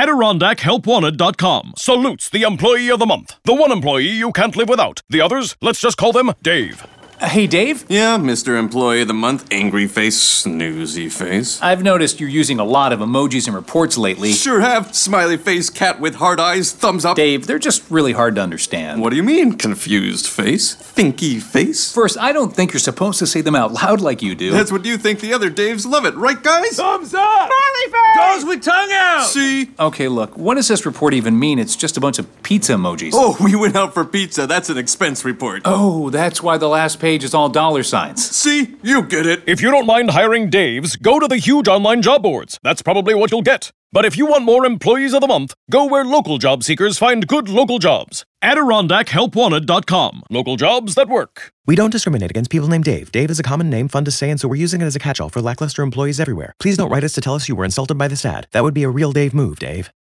AdirondackHelpWanted.com salutes the Employee of the Month. The one employee you can't live without. The others, let's just call them Dave. Hey, Dave? Yeah, Mr. Employee of the Month, angry face, snoozy face. I've noticed you're using a lot of emojis in reports lately. Sure have. Smiley face, cat with hard eyes, thumbs up. Dave, they're just really hard to understand. What do you mean, confused face? Thinky face? First, I don't think you're supposed to say them out loud like you do. That's what you think. The other Daves love it, right, guys? Thumbs up! Smiley face! Goes with tongue out! See? Okay, look, what does this report even mean? It's just a bunch of pizza emojis. Oh, we went out for pizza. That's an expense report. Oh, that's why the last page is all dollar signs. See? You get it. If you don't mind hiring Daves, go to the huge online job boards. That's probably what you'll get. But if you want more Employees of the Month, go where local job seekers find good local jobs. AdirondackHelpWanted.com. Local jobs that work. We don't discriminate against people named Dave. Dave is a common name, fun to say, and so we're using it as a catch-all for lackluster employees everywhere. Please don't write us to tell us you were insulted by this ad. That would be a real Dave move, Dave.